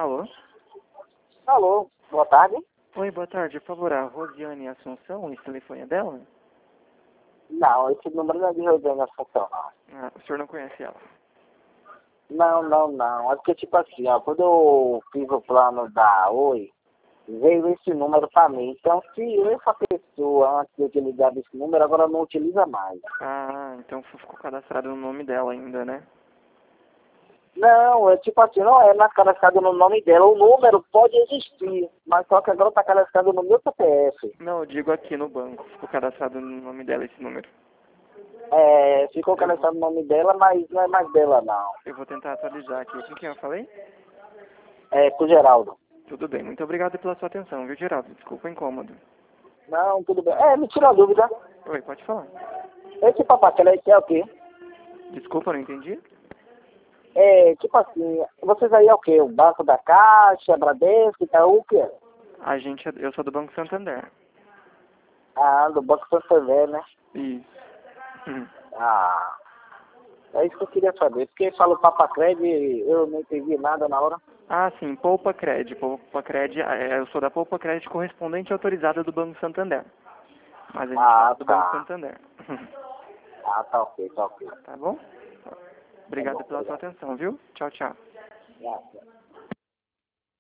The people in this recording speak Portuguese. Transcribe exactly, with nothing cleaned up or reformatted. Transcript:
Alô? Alô, boa tarde. Oi, boa tarde. Por favor, a Rosiane Assunção, esse telefone é dela? Não, esse número não é de Rosiane Assunção, não. Ah, o senhor não conhece ela? Não, não, não. É porque, tipo assim, ó, quando eu fiz o plano da Oi, veio esse número pra mim. Então, se essa pessoa, antes de eu ter ligado esse número, agora não utiliza mais. Ah, então ficou cadastrado no nome dela ainda, né? Não, é tipo assim, não é mais cadastrado no nome dela. O número pode existir, mas só que agora tá cadastrado no meu C P F. Não, eu digo aqui no banco. Ficou cadastrado no nome dela esse número. É, ficou Eu cadastrado no nome dela, mas não é mais dela, não. Eu vou tentar atualizar aqui. Com quem eu falei? É, com o Geraldo. Tudo bem. Muito obrigado pela sua atenção, viu, Geraldo? Desculpa o incômodo. Não, tudo bem. É, me tira a dúvida. Oi, pode falar. Esse papaquela aí é o quê? Desculpa, não entendi? É, tipo assim, vocês aí é o quê? O Banco da Caixa, Bradesco, Itaú, o quê? A gente, é- eu sou do Banco Santander. Ah, do Banco Santander, né? Isso. Hum. Ah, é isso que eu queria saber. Porque falou Papacred, eu não entendi nada na hora. Ah, sim, Poupa Cred. Poupa Cred, é, eu sou da Poupa Cred correspondente autorizada do Banco Santander. Mas a gente fala Ah, do Banco tá. Santander. Ah, tá ok, tá ok. Tá bom? Tá Obrigado bom, pela sua obrigado. atenção, viu? Tchau, tchau. Graças.